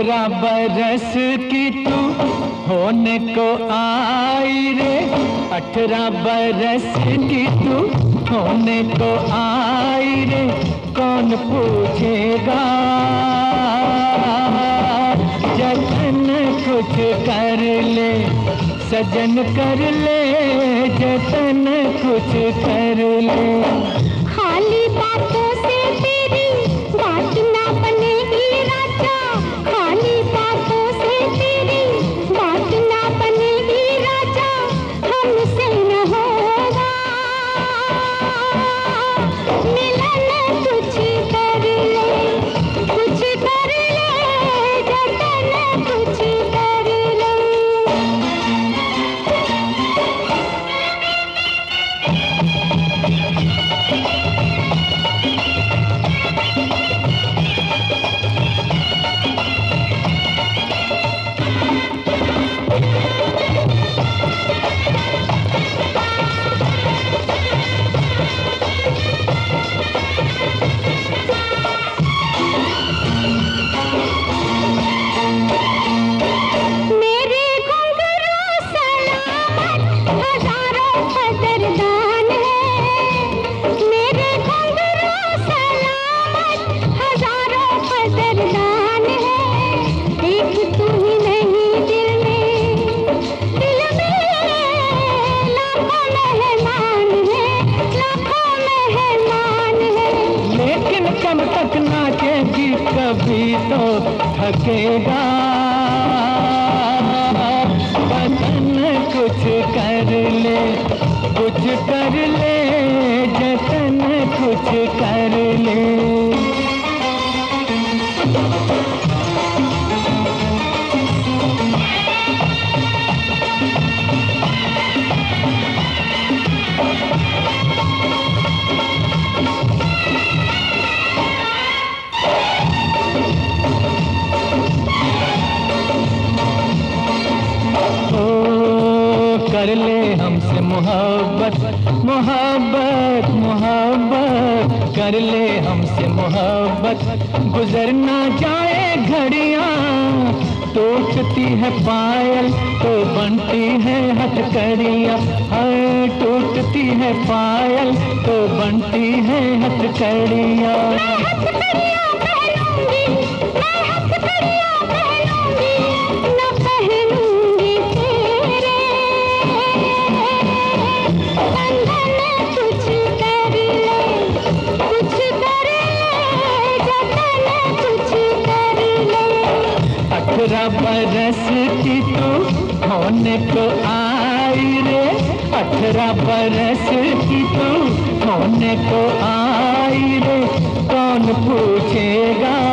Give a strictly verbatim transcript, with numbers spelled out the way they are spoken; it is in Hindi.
अठारह बरस की तू होने को आई रे, अठारह बरस की तू होने को आई रे, कौन पूछेगा जतन कुछ कर ले, सजन कर ले जतन कुछ कर ले। खाली बातों से तेरी बात ना बनेगी राजा, खाली बातों से तेरी बात ना बनेगी राजा, हमसे न होगा मिलन, कुछ कर ले, कुछ कर ले जतन कुछ कर ले। कभी तो थकेगा बदन, कुछ कर ले, कुछ कर ले जतन कुछ कर ले। कर ले हमसे मोहब्बत, मोहब्बत मोहब्बत कर ले हमसे मोहब्बत, गुजर ना जाए घड़ियां, टूटती है पायल तो बनती है हथकड़ियां, हर टूटती है पायल तो बनती है हथकड़ियां। अठारह बरस की तू होने को आई रे, अठारह बरस की तू होने को आई रे, कौन पूछेगा